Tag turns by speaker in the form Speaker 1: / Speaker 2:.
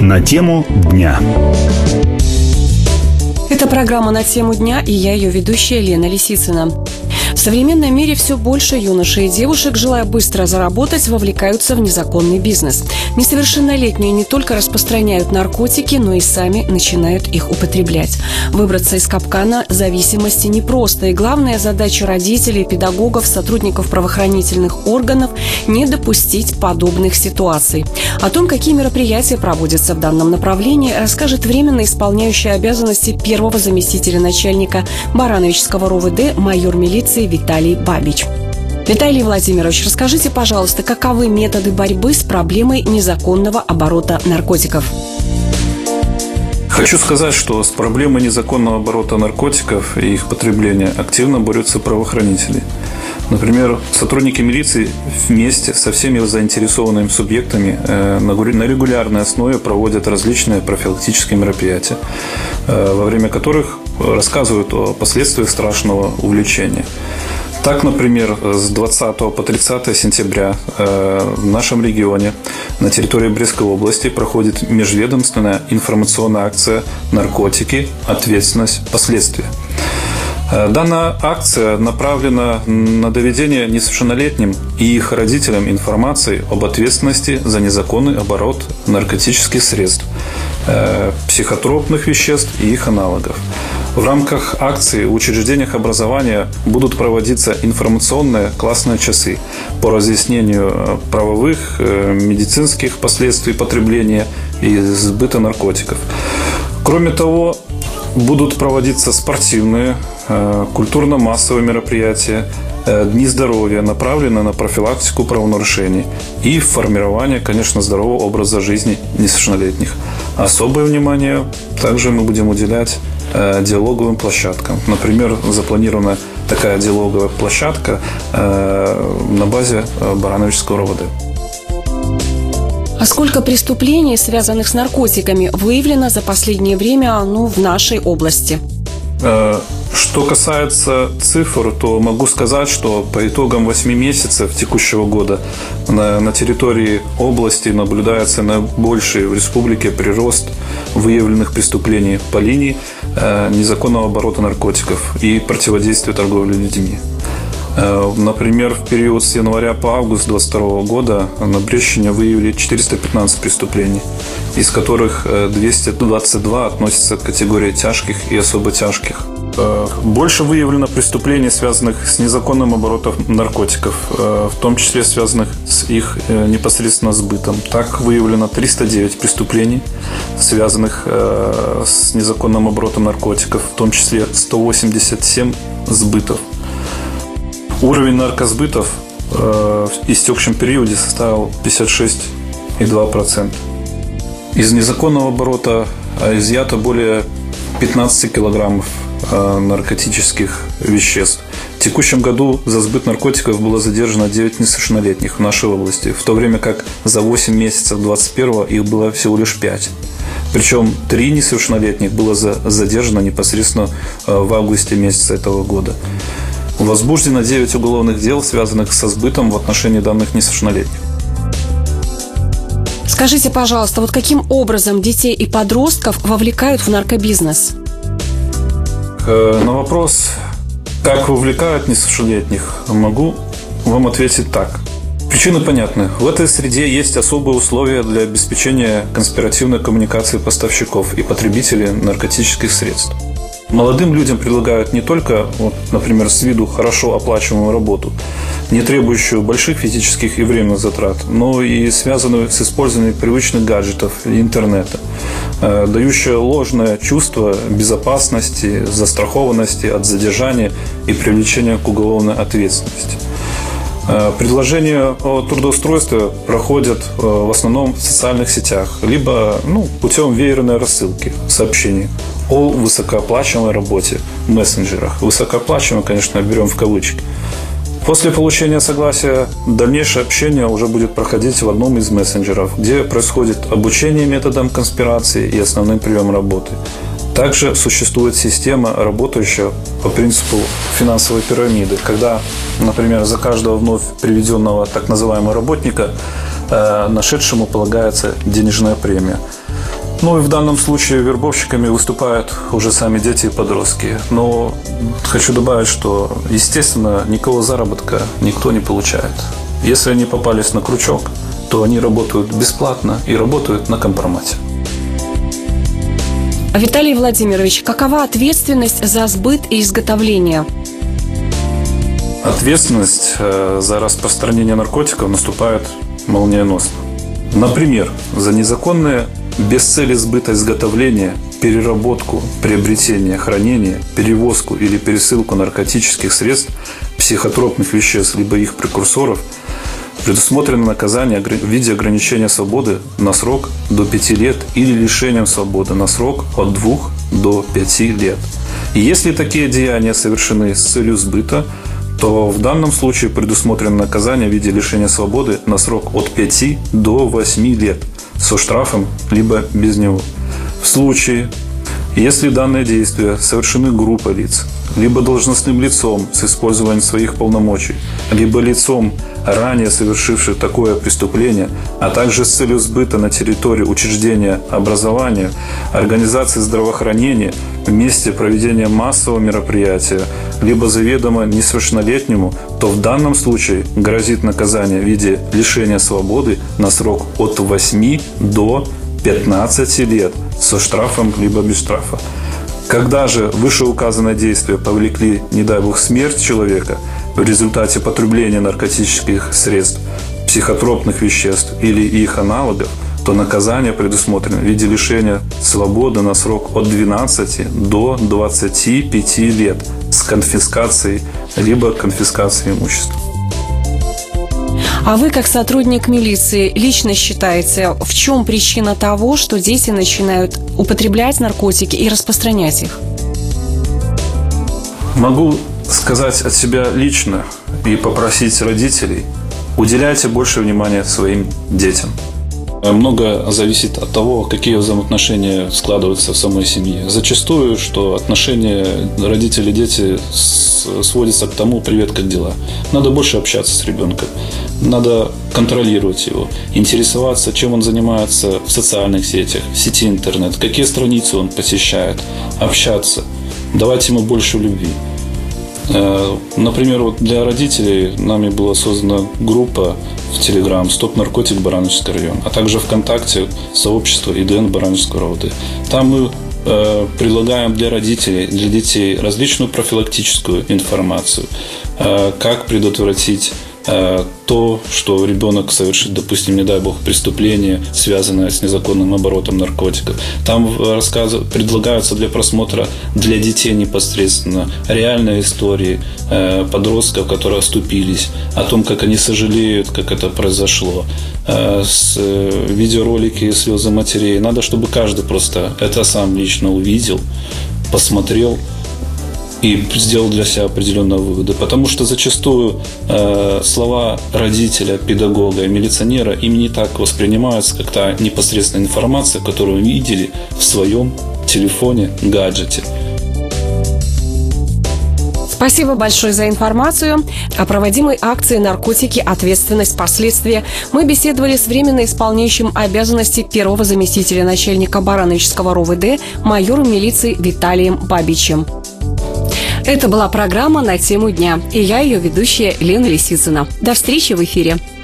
Speaker 1: На тему дня.
Speaker 2: Это программа «На тему дня», и я ее ведущая Лена Лисицына. В современном мире все больше юношей и девушек, желая быстро заработать, вовлекаются в незаконный бизнес. Несовершеннолетние не только распространяют наркотики, но и сами начинают их употреблять. Выбраться из капкана зависимости непросто, и главная задача родителей, педагогов, сотрудников правоохранительных органов – не допустить подобных ситуаций. О том, какие мероприятия проводятся в данном направлении, расскажет временно исполняющий обязанности первого заместителя начальника Барановичского РОВД майор милиции Виталий Бабич. Виталий Владимирович, расскажите, пожалуйста, каковы методы борьбы с проблемой незаконного оборота наркотиков?
Speaker 3: Хочу сказать, что с проблемой незаконного оборота наркотиков и их потребления активно борются правоохранители. Например, сотрудники милиции вместе со всеми заинтересованными субъектами на регулярной основе проводят различные профилактические мероприятия, во время которых рассказывают о последствиях страшного увлечения. Так, например, с 20 по 30 сентября в нашем регионе на территории Брестской области проходит межведомственная информационная акция «Наркотики. Ответственность. Последствия». Данная акция направлена на доведение несовершеннолетним и их родителям информации об ответственности за незаконный оборот наркотических средств, психотропных веществ и их аналогов. В рамках акции в учреждениях образования будут проводиться информационные классные часы по разъяснению правовых, медицинских последствий потребления и сбыта наркотиков. Кроме того, будут проводиться спортивные, культурно-массовые мероприятия, дни здоровья, направленные на профилактику правонарушений и формирование, конечно, здорового образа жизни несовершеннолетних. Особое внимание также мы будем уделять диалоговым площадкам. Например, запланирована такая диалоговая площадка на базе Барановичского РОВД.
Speaker 2: А сколько преступлений, связанных с наркотиками, выявлено за последнее время в нашей области?
Speaker 3: Что касается цифр, то могу сказать, что по итогам 8 месяцев текущего года на территории области наблюдается наибольший в республике прирост выявленных преступлений по линии незаконного оборота наркотиков и противодействия торговле людьми. Например, в период с января по август 2022 года на Брестщине выявили 415 преступлений, из которых 222 относятся к категории тяжких и особо тяжких. Больше выявлено преступлений, связанных с незаконным оборотом наркотиков, в том числе связанных с их непосредственно сбытом. Так выявлено 309 преступлений, связанных с незаконным оборотом наркотиков, в том числе 187 сбытов. Уровень наркосбытов в истекшем периоде составил 56,2%. Из незаконного оборота изъято более 15 килограммов наркотических веществ. В текущем году за сбыт наркотиков было задержано 9 несовершеннолетних в нашей области, в то время как за 8 месяцев 2021 их было всего лишь 5. Причем 3 несовершеннолетних было задержано непосредственно в августе месяца этого года. Возбуждено 9 уголовных дел, связанных со сбытом в отношении данных несовершеннолетних.
Speaker 2: Скажите, пожалуйста, каким образом детей и подростков вовлекают в наркобизнес?
Speaker 3: На вопрос, как вовлекают несовершеннолетних, могу вам ответить так. Причины понятны. В этой среде есть особые условия для обеспечения конспиративной коммуникации поставщиков и потребителей наркотических средств. Молодым людям предлагают не только, например, с виду хорошо оплачиваемую работу, не требующую больших физических и временных затрат, но и связанную с использованием привычных гаджетов и интернета, дающую ложное чувство безопасности, застрахованности от задержания и привлечения к уголовной ответственности. Предложения о трудоустройстве проходят в основном в социальных сетях, либо путем веерной рассылки сообщений о высокооплачиваемой работе в мессенджерах. Высокооплачиваемой, конечно, берем в кавычки. После получения согласия дальнейшее общение уже будет проходить в одном из мессенджеров, где происходит обучение методам конспирации и основным приемам работы. Также существует система, работающая по принципу финансовой пирамиды, когда, например, за каждого вновь приведенного так называемого работника нашедшему полагается денежная премия. Ну и в данном случае вербовщиками выступают уже сами дети и подростки. Но хочу добавить, что, естественно, никакого заработка никто не получает. Если они попались на крючок, то они работают бесплатно и работают на компромате.
Speaker 2: Виталий Владимирович, какова ответственность за сбыт и изготовление?
Speaker 3: Ответственность за распространение наркотиков наступает молниеносно. Например, за незаконное без цели сбыта, изготовления, переработку, приобретение, хранение, перевозку или пересылку наркотических средств, психотропных веществ либо их прекурсоров предусмотрено наказание в виде ограничения свободы на срок до 5 лет или лишением свободы на срок от 2 до 5 лет. И если такие деяния совершены с целью сбыта, то в данном случае предусмотрено наказание в виде лишения свободы на срок от 5 до 8 лет со штрафом, либо без него. В случае, если данные действия совершены группой лиц, либо должностным лицом с использованием своих полномочий, либо лицом, ранее совершившим такое преступление, а также с целью сбыта на территории учреждения образования, организации здравоохранения, в месте проведения массового мероприятия, либо заведомо несовершеннолетнему, то в данном случае грозит наказание в виде лишения свободы на срок от 8 до 15 лет со штрафом либо без штрафа. Когда же вышеуказанные действия повлекли, не дай бог, смерть человека в результате потребления наркотических средств, психотропных веществ или их аналогов, то наказание предусмотрено в виде лишения свободы на срок от 12 до 25 лет с конфискацией либо конфискацией имущества.
Speaker 2: А вы, как сотрудник милиции, лично считаете, в чем причина того, что дети начинают употреблять наркотики и распространять их?
Speaker 3: Могу сказать от себя лично и попросить родителей: уделяйте больше внимания своим детям. Много зависит от того, какие взаимоотношения складываются в самой семье. Зачастую, что отношения родители-дети сводятся к тому: привет, как дела? Надо больше общаться с ребенком, надо контролировать его, интересоваться, чем он занимается в социальных сетях, в сети интернет, какие страницы он посещает, общаться, давать ему больше любви. Например, вот для родителей нами была создана группа в Telegram «Стоп наркотик Баранежский район», а также ВКонтакте сообщество ИДН Баранежского РОВД. Там мы предлагаем для родителей, для детей различную профилактическую информацию, как предотвратить то, что ребенок совершит, допустим, не дай бог, преступление, связанное с незаконным оборотом наркотиков. Там предлагаются для просмотра для детей непосредственно реальные истории подростков, которые оступились, о том, как они сожалеют, как это произошло, видеоролики «Слезы матерей». Надо, чтобы каждый просто это сам лично увидел, посмотрел и сделал для себя определенные выводы. Потому что зачастую слова родителя, педагога, милиционера ими не так воспринимаются, как та непосредственная информация, которую видели в своем телефоне, гаджете.
Speaker 2: Спасибо большое за информацию. О проводимой акции «Наркотики. Ответственность. Последствия» мы беседовали с временно исполняющим обязанности первого заместителя начальника Баранежского РОВД майором милиции Виталием Бабичем. Это была программа «На тему дня», и я, ее ведущая, Лена Лисицына. До встречи в эфире.